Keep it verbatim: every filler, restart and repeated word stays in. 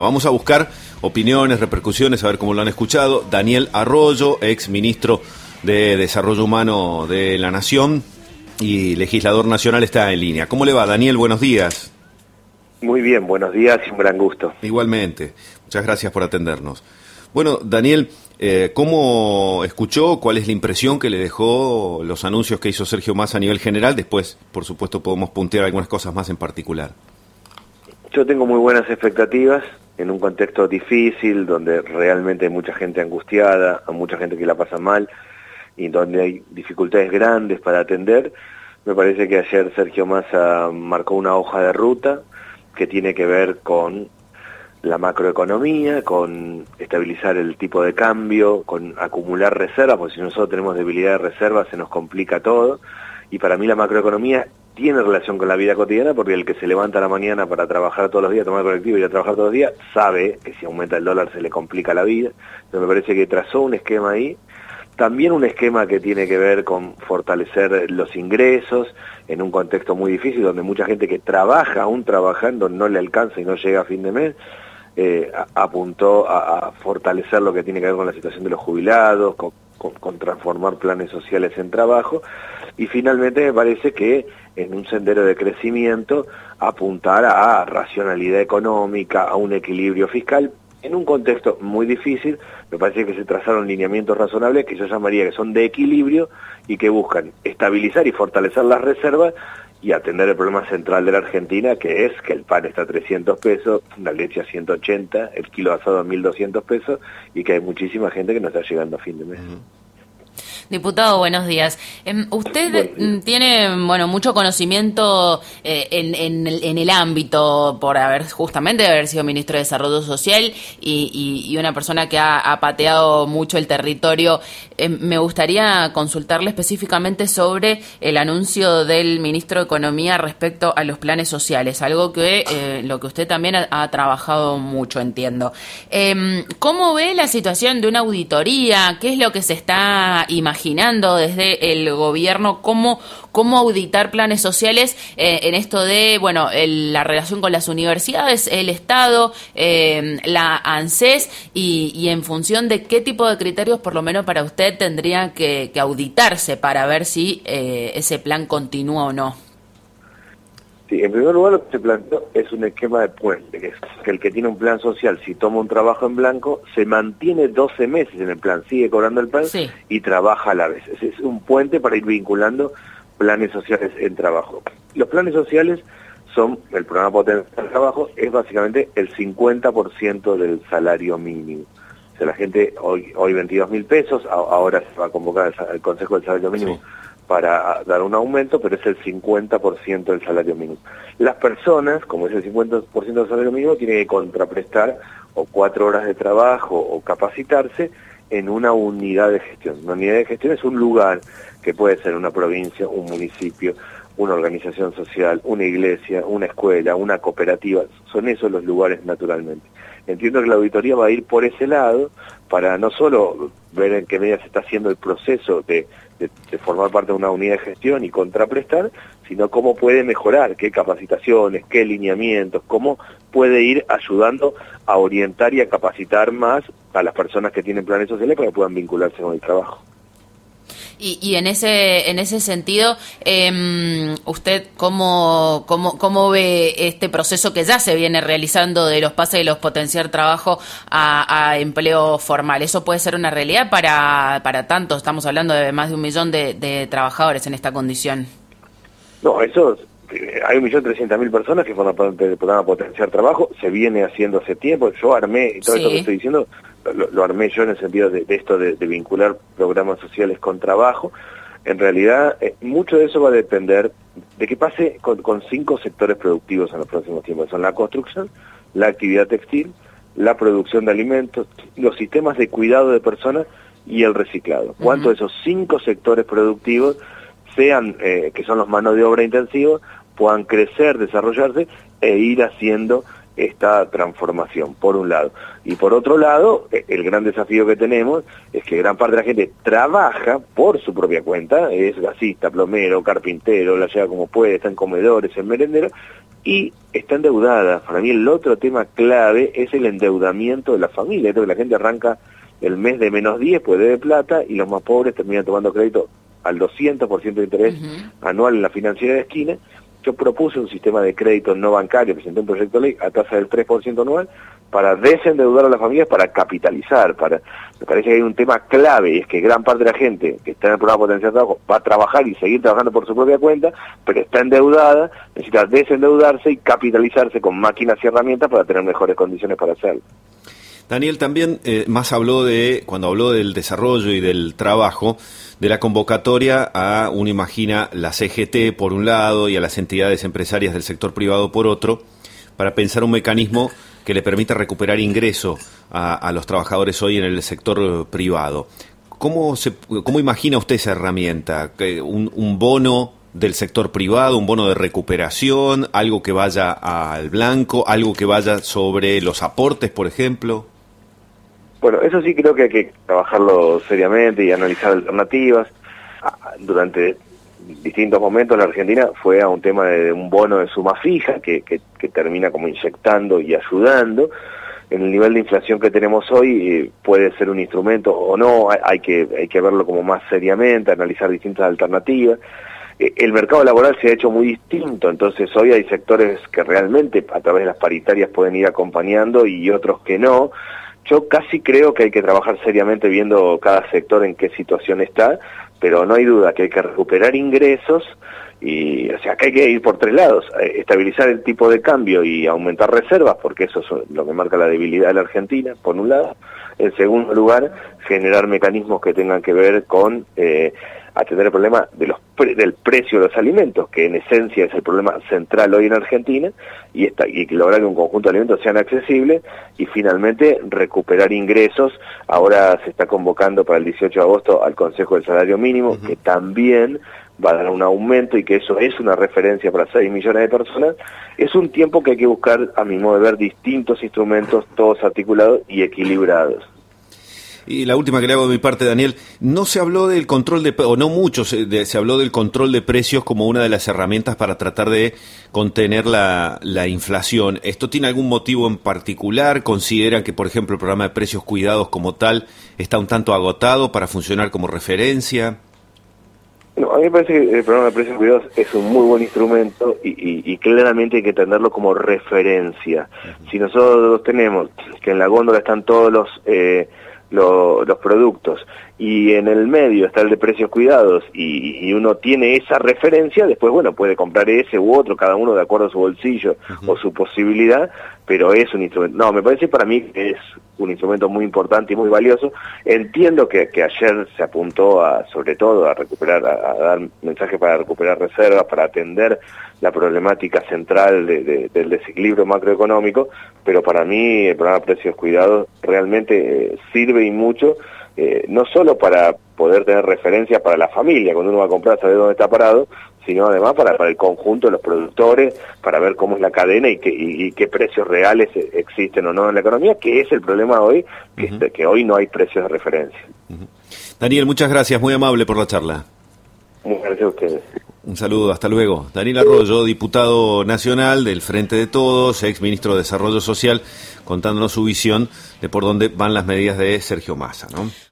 Vamos a buscar opiniones, repercusiones, a ver cómo lo han escuchado. Daniel Arroyo, ex ministro de Desarrollo Humano de la Nación y legislador nacional, está en línea. ¿Cómo le va, Daniel? Buenos días. Muy bien, buenos días y un gran gusto. Igualmente. Muchas gracias por atendernos. Bueno, Daniel, eh, ¿cómo escuchó? ¿Cuál es la impresión que le dejó los anuncios que hizo Sergio Massa a nivel general? Después, por supuesto, podemos puntear algunas cosas más en particular. Yo tengo muy buenas expectativas en un contexto difícil, donde realmente hay mucha gente angustiada, hay mucha gente que la pasa mal y donde hay dificultades grandes para atender. Me parece que ayer Sergio Massa marcó una hoja de ruta que tiene que ver con la macroeconomía, con estabilizar el tipo de cambio, con acumular reservas, porque si nosotros tenemos debilidad de reservas se nos complica todo. Y para mí la macroeconomía tiene relación con la vida cotidiana, porque el que se levanta a la mañana para trabajar todos los días, tomar el colectivo y ir a trabajar todos los días, sabe que si aumenta el dólar se le complica la vida. Entonces me parece que trazó un esquema ahí, también un esquema que tiene que ver con fortalecer los ingresos en un contexto muy difícil, donde mucha gente que trabaja, aún trabajando, no le alcanza y no llega a fin de mes. Eh, apuntó a, a fortalecer lo que tiene que ver con la situación de los jubilados, con, con, con transformar planes sociales en trabajo, y finalmente me parece que en un sendero de crecimiento apuntar a racionalidad económica, a un equilibrio fiscal. En un contexto muy difícil, me parece que se trazaron lineamientos razonables que yo llamaría que son de equilibrio y que buscan estabilizar y fortalecer las reservas y atender el problema central de la Argentina, que es que el pan está a trescientos pesos, la leche a ciento ochenta, el kilo de asado a mil doscientos pesos, y que hay muchísima gente que no está llegando a fin de mes. Uh-huh. Diputado, buenos días. Eh, usted días. tiene, bueno, mucho conocimiento eh, en, en, el, en el ámbito, por haber justamente haber sido ministro de Desarrollo Social y, y, y una persona que ha, ha pateado mucho el territorio. Eh, me gustaría consultarle específicamente sobre el anuncio del ministro de Economía respecto a los planes sociales, algo que eh, lo que usted también ha, ha trabajado mucho, entiendo. Eh, ¿Cómo ve la situación de una auditoría? ¿Qué es lo que se está imaginando desde el gobierno? ¿Cómo, cómo auditar planes sociales eh, en esto de, bueno, el, la relación con las universidades, el Estado, eh, la ANSES y, y en función de qué tipo de criterios, por lo menos para usted, tendría que, que auditarse para ver si eh, ese plan continúa o no? Sí, en primer lugar lo que se planteó es un esquema de puente, que es que el que tiene un plan social, si toma un trabajo en blanco, se mantiene doce meses en el plan, sigue cobrando el plan sí. y trabaja a la vez. Es un puente para ir vinculando planes sociales en trabajo. Los planes sociales son, el programa Potenciar el Trabajo, es básicamente el cincuenta por ciento del salario mínimo. O sea, la gente, hoy hoy veintidós mil pesos, ahora se va a convocar el Consejo del Salario Mínimo, sí. para dar un aumento, pero es el cincuenta por ciento del salario mínimo. Las personas, como es el cincuenta por ciento del salario mínimo, tienen que contraprestar o cuatro horas de trabajo o capacitarse en una unidad de gestión. Una unidad de gestión es un lugar que puede ser una provincia, un municipio, una organización social, una iglesia, una escuela, una cooperativa. Son esos los lugares naturalmente. Entiendo que la auditoría va a ir por ese lado para no solo ver en qué medida se está haciendo el proceso de, de, de formar parte de una unidad de gestión y contraprestar, sino cómo puede mejorar, qué capacitaciones, qué lineamientos, cómo puede ir ayudando a orientar y a capacitar más a las personas que tienen planes sociales para que puedan vincularse con el trabajo. Y, y en ese en ese sentido, eh, ¿usted cómo, cómo, cómo ve este proceso que ya se viene realizando de los pases de los potenciar trabajo a, a empleo formal? ¿Eso puede ser una realidad para, para tanto? Estamos hablando de más de un millón de, de trabajadores en esta condición. No, eso... Hay un millón trescientas mil personas que forman parte del programa Potenciar Trabajo, se viene haciendo hace tiempo, yo armé, y todo sí. esto que estoy diciendo, lo, lo armé yo en el sentido de, de esto de, de vincular programas sociales con trabajo. En realidad, eh, mucho de eso va a depender de que pase con, con cinco sectores productivos en los próximos tiempos. Son la construcción, la actividad textil, la producción de alimentos, los sistemas de cuidado de personas y el reciclado. Uh-huh. ¿Cuántos de esos cinco sectores productivos sean, eh, que son los manos de obra intensivos, puedan crecer, desarrollarse e ir haciendo esta transformación, por un lado. Y por otro lado, el gran desafío que tenemos es que gran parte de la gente trabaja por su propia cuenta, es gasista, plomero, carpintero, la lleva como puede, está en comedores, en merenderos, y está endeudada. Para mí el otro tema clave es el endeudamiento de la familia. Creo que la gente arranca el mes de menos diez, pues debe plata, y los más pobres terminan tomando crédito al doscientos por ciento de interés uh-huh. anual en la financiera de esquina. Yo propuse un sistema de crédito no bancario, presenté un proyecto de ley a tasa del tres por ciento anual para desendeudar a las familias, para capitalizar. Para Me parece que hay un tema clave, y es que gran parte de la gente que está en el programa Potencial Trabajo va a trabajar y seguir trabajando por su propia cuenta, pero está endeudada, necesita desendeudarse y capitalizarse con máquinas y herramientas para tener mejores condiciones para hacerlo. Daniel, también eh, más habló de, cuando habló del desarrollo y del trabajo, de la convocatoria a, uno imagina, la C G T por un lado y a las entidades empresarias del sector privado por otro, para pensar un mecanismo que le permita recuperar ingreso a, a los trabajadores hoy en el sector privado. ¿Cómo, se, cómo imagina usted esa herramienta? ¿Un, un bono del sector privado, un bono de recuperación, algo que vaya al blanco, algo que vaya sobre los aportes, por ejemplo? Bueno, eso sí creo que hay que trabajarlo seriamente y analizar alternativas. Durante distintos momentos la Argentina fue a un tema de un bono de suma fija que, que, que termina como inyectando y ayudando. En el nivel de inflación que tenemos hoy eh, puede ser un instrumento o no, hay, hay, que, hay que verlo como más seriamente, analizar distintas alternativas. Eh, el mercado laboral se ha hecho muy distinto, entonces hoy hay sectores que realmente a través de las paritarias pueden ir acompañando y otros que no. Yo casi creo que hay que trabajar seriamente viendo cada sector en qué situación está, pero no hay duda que hay que recuperar ingresos y, o sea, que hay que ir por tres lados, estabilizar el tipo de cambio y aumentar reservas, porque eso es lo que marca la debilidad de la Argentina, por un lado. En segundo lugar, generar mecanismos que tengan que ver con eh, atender el problema de los pre del precio de los alimentos, que en esencia es el problema central hoy en Argentina, y, esta, y lograr que un conjunto de alimentos sean accesibles, y finalmente recuperar ingresos. Ahora se está convocando para el dieciocho de agosto al Consejo del Salario Mínimo, uh-huh. que también va a dar un aumento y que eso es una referencia para seis millones de personas. Es un tiempo que hay que buscar, a mi modo de ver, distintos instrumentos, todos articulados y equilibrados. Y la última que le hago de mi parte, Daniel, no se habló del control de, o no mucho, se, de, se habló del control de precios como una de las herramientas para tratar de contener la, la inflación. ¿Esto tiene algún motivo en particular? ¿Consideran que, por ejemplo, el programa de precios cuidados como tal está un tanto agotado para funcionar como referencia? No, a mí me parece que el programa de precios cuidados es un muy buen instrumento y, y, y claramente hay que tenerlo como referencia. Uh-huh. Si nosotros tenemos que en la góndola están todos los... Eh, Lo, los productos y en el medio está el de precios cuidados y, y uno tiene esa referencia, después bueno puede comprar ese u otro, cada uno de acuerdo a su bolsillo uh-huh. o su posibilidad, pero es un instrumento, no, me parece para mí que es un instrumento muy importante y muy valioso. Entiendo que, que ayer se apuntó a, sobre todo a recuperar, a, a dar mensajes para recuperar reservas, para atender la problemática central de, de, del desequilibrio macroeconómico, pero para mí el programa de precios cuidados realmente eh, sirve y mucho, eh, no solo para poder tener referencia para la familia, cuando uno va a comprar saber dónde está parado, sino además para, para el conjunto de los productores, para ver cómo es la cadena y qué, y, y qué precios reales existen o no en la economía, que es el problema hoy, que, uh-huh. este, que hoy no hay precios de referencia. Uh-huh. Daniel, muchas gracias, muy amable por la charla. Muchas gracias a ustedes. Un saludo, hasta luego. Daniel Arroyo, diputado nacional del Frente de Todos, ex ministro de Desarrollo Social, contándonos su visión de por dónde van las medidas de Sergio Massa, ¿no?